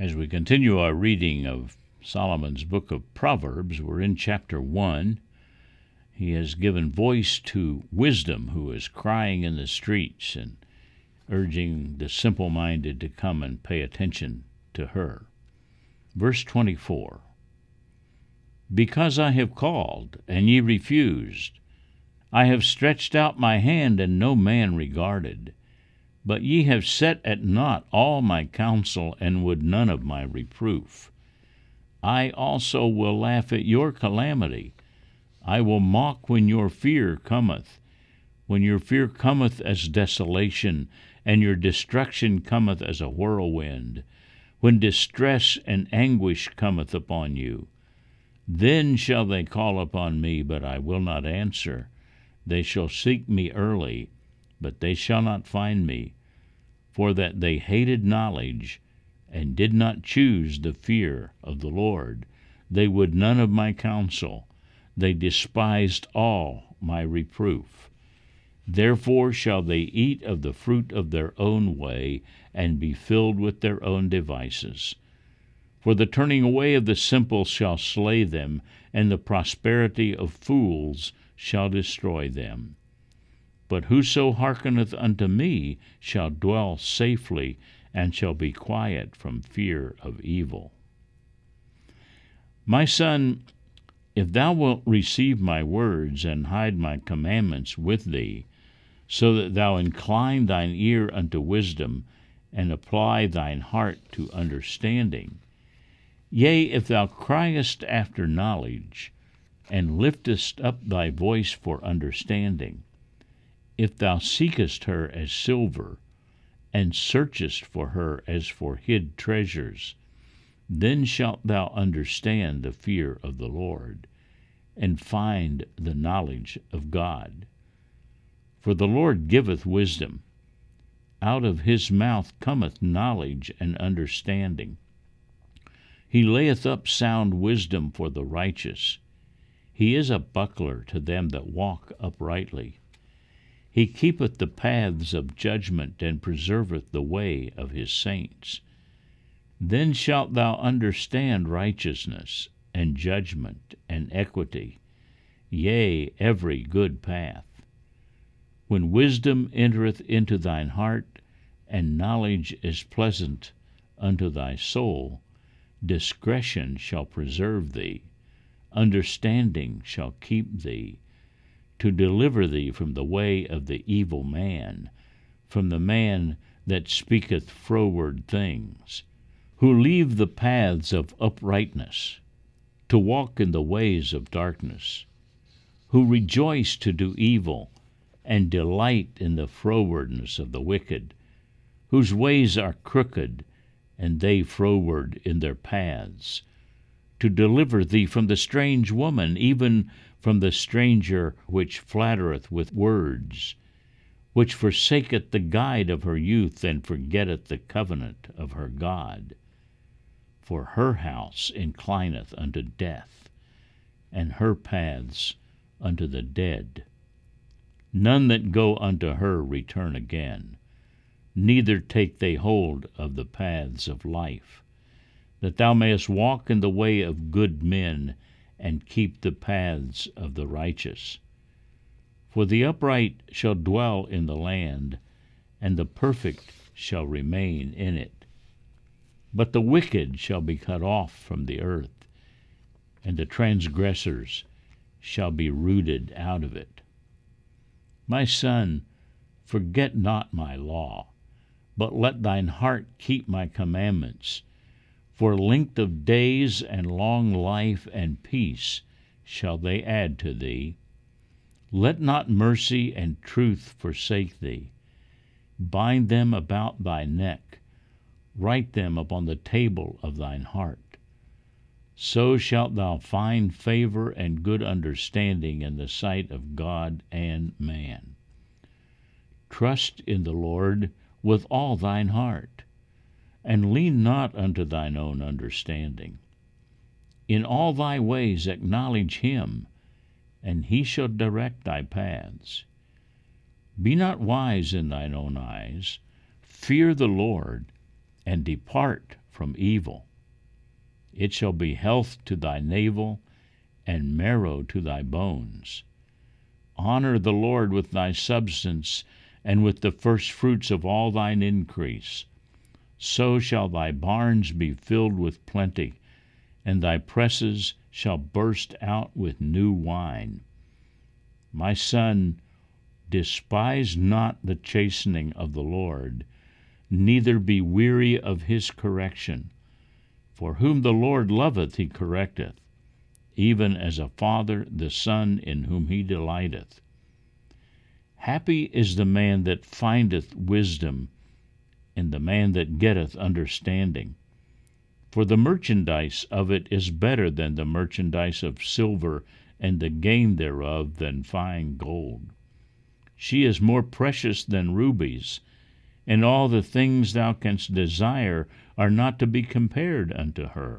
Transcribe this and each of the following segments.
As we continue our reading of Solomon's book of Proverbs, we're in chapter 1. He has given voice to wisdom, who is crying in the streets and urging the simple-minded to come and pay attention to her. Verse 24, Because I have called, and ye refused, I have stretched out my hand, and no man regarded. But ye have set at naught all my counsel, and would none of my reproof. I also will laugh at your calamity. I will mock when your fear cometh. When your fear cometh as desolation, and your destruction cometh as a whirlwind, when distress and anguish cometh upon you. Then shall they call upon me, but I will not answer. They shall seek me early, but they shall not find me, for that they hated knowledge, and did not choose the fear of the Lord. They would none of my counsel. They despised all my reproof. Therefore shall they eat of the fruit of their own way, and be filled with their own devices. For the turning away of the simple shall slay them, and the prosperity of fools shall destroy them. But whoso hearkeneth unto me shall dwell safely, and shall be quiet from fear of evil. My son, if thou wilt receive my words, and hide my commandments with thee, so that thou incline thine ear unto wisdom, and apply thine heart to understanding, yea, if thou criest after knowledge, and liftest up thy voice for understanding, if thou seekest her as silver, and searchest for her as for hid treasures, then shalt thou understand the fear of the Lord, and find the knowledge of God. For the Lord giveth wisdom. Out of his mouth cometh knowledge and understanding. He layeth up sound wisdom for the righteous. He is a buckler to them that walk uprightly. He keepeth the paths of judgment, and preserveth the way of his saints. Then shalt thou understand righteousness, and judgment, and equity, yea, every good path. When wisdom entereth into thine heart, and knowledge is pleasant unto thy soul, discretion shall preserve thee, understanding shall keep thee, to deliver thee from the way of the evil man, from the man that speaketh froward things, who leave the paths of uprightness, to walk in the ways of darkness, who rejoice to do evil, and delight in the frowardness of the wicked, whose ways are crooked, and they froward in their paths, to deliver thee from the strange woman, even from the stranger which flattereth with words, which forsaketh the guide of her youth, and forgetteth the covenant of her God. For her house inclineth unto death, and her paths unto the dead. None that go unto her return again, neither take they hold of the paths of life, that thou mayest walk in the way of good men, and keep the paths of the righteous. For the upright shall dwell in the land, and the perfect shall remain in it. But the wicked shall be cut off from the earth, and the transgressors shall be rooted out of it. My son, forget not my law, but let thine heart keep my commandments. For length of days and long life and peace shall they add to thee. Let not mercy and truth forsake thee. Bind them about thy neck. Write them upon the table of thine heart. So shalt thou find favor and good understanding in the sight of God and man. Trust in the Lord with all thine heart, and lean not unto thine own understanding. In all thy ways acknowledge him, and he shall direct thy paths. Be not wise in thine own eyes. Fear the Lord, and depart from evil. It shall be health to thy navel, and marrow to thy bones. Honor the Lord with thy substance, and with the firstfruits of all thine increase. So shall thy barns be filled with plenty, and thy presses shall burst out with new wine. My son, despise not the chastening of the Lord, neither be weary of his correction. For whom the Lord loveth he correcteth, even as a father the son in whom he delighteth. Happy is the man that findeth wisdom, and the man that getteth understanding. For the merchandise of it is better than the merchandise of silver, and the gain thereof than fine gold. She is more precious than rubies, and all the things thou canst desire are not to be compared unto her.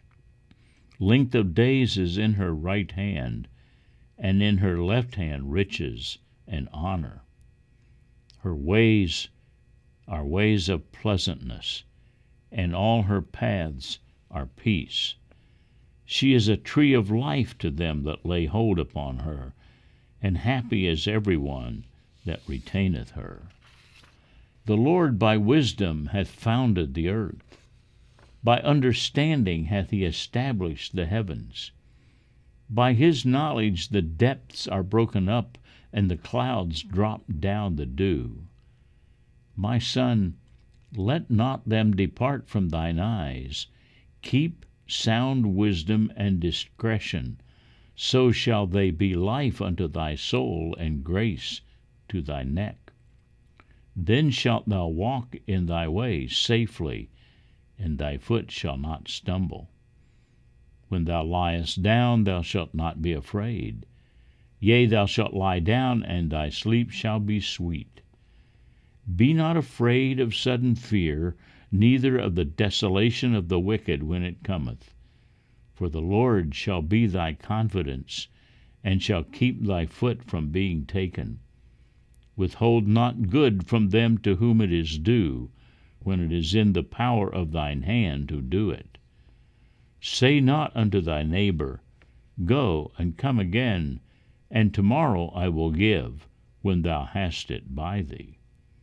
Length of days is in her right hand, and in her left hand riches and honor. Her ways are ways of pleasantness, and all her paths are peace. She is a tree of life to them that lay hold upon her, and happy is every one that retaineth her. The Lord by wisdom hath founded the earth. By understanding hath he established the heavens. By his knowledge the depths are broken up, and the clouds drop down the dew. My son, let not them depart from thine eyes. Keep sound wisdom and discretion, so shall they be life unto thy soul, and grace to thy neck. Then shalt thou walk in thy way safely, and thy foot shall not stumble. When thou liest down, thou shalt not be afraid. Yea, thou shalt lie down, and thy sleep shall be sweet. Be not afraid of sudden fear, neither of the desolation of the wicked when it cometh. For the Lord shall be thy confidence, and shall keep thy foot from being taken. Withhold not good from them to whom it is due, when it is in the power of thine hand to do it. Say not unto thy neighbor, Go and come again, and tomorrow I will give, when thou hast it by thee.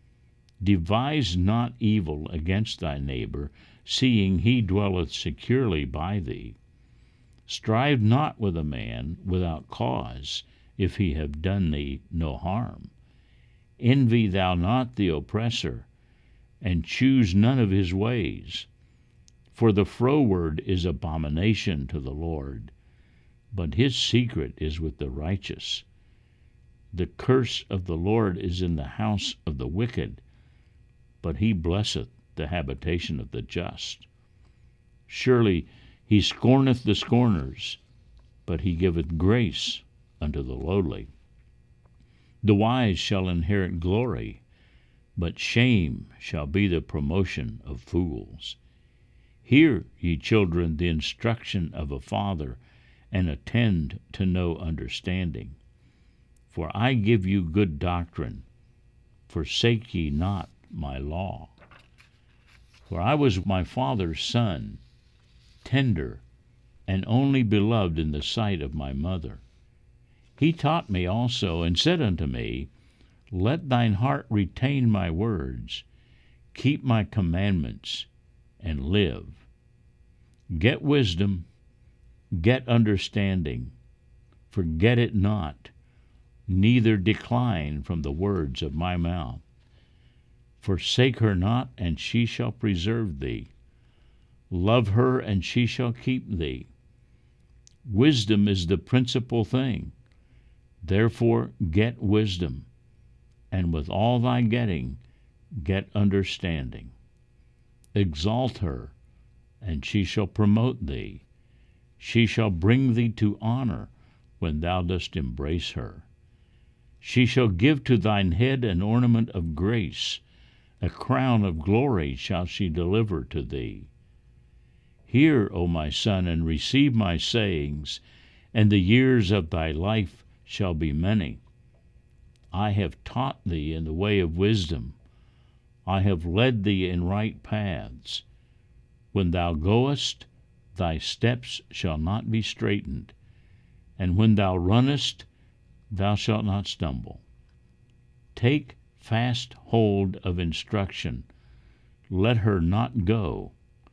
Devise not evil against thy neighbor, seeing he dwelleth securely by thee. Strive not with a man without cause, if he have done thee no harm. Envy thou not the oppressor, and choose none of his ways. For the froward is abomination to the Lord, but his secret is with the righteous. The curse of the Lord is in the house of the wicked, but he blesseth the habitation of the just. Surely he scorneth the scorners, but he giveth grace unto the lowly. The wise shall inherit glory, but shame shall be the promotion of fools. Hear, ye children, the instruction of a father, and attend to know understanding. For I give you good doctrine. Forsake ye not my law. For I was my father's son, tender, and only beloved in the sight of my mother. He taught me also, and said unto me, Let thine heart retain my words, keep my commandments, and live. Get wisdom, get understanding, forget it not, neither decline from the words of my mouth. Forsake her not, and she shall preserve thee. Love her, and she shall keep thee. Wisdom is the principal thing. Therefore get wisdom, and with all thy getting, get understanding. Exalt her, and she shall promote thee. She shall bring thee to honor when thou dost embrace her. She shall give to thine head an ornament of grace, a crown of glory shall she deliver to thee. Hear, O my son, and receive my sayings, and the years of thy life shall be many. I have taught thee in the way of wisdom. I have led thee in right paths. When thou goest, thy steps shall not be straitened, and when thou runnest, thou shalt not stumble. Take fast hold of instruction, let her not go.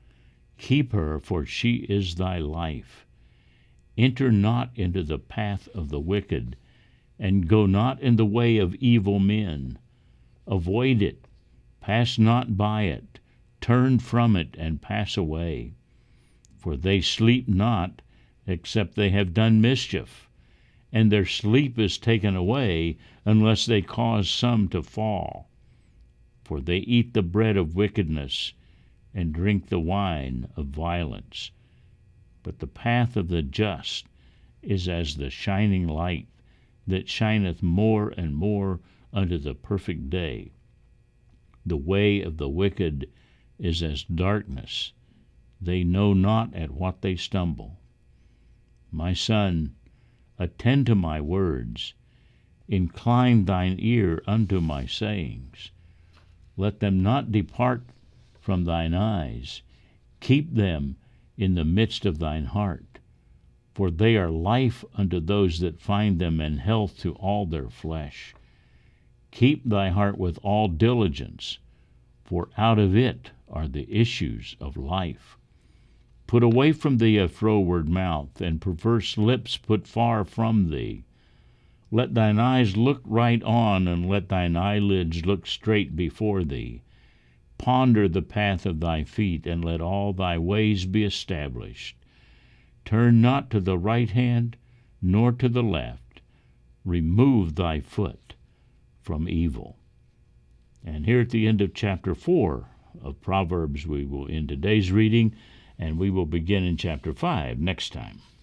Keep her, for she is thy life. Enter not into the path of the wicked, and go not in the way of evil men. Avoid it, pass not by it, turn from it, and pass away. For they sleep not, except they have done mischief, and their sleep is taken away, unless they cause some to fall. For they eat the bread of wickedness, and drink the wine of violence. But the path of the just is as the shining light, that shineth more and more unto the perfect day. The way of the wicked is as darkness, they know not at what they stumble. My son, attend to my words, incline thine ear unto my sayings. Let them not depart from thine eyes, keep them in the midst of thine heart, for they are life unto those that find them, and health to all their flesh. Keep thy heart with all diligence, for out of it are the issues of life. Put away from thee a froward mouth, and perverse lips put far from thee. Let thine eyes look right on, and let thine eyelids look straight before thee. Ponder the path of thy feet, and let all thy ways be established. Turn not to the right hand, nor to the left. Remove thy foot from evil. And here at the end of chapter 4 of Proverbs, we will end today's reading, and we will begin in chapter 5 next time.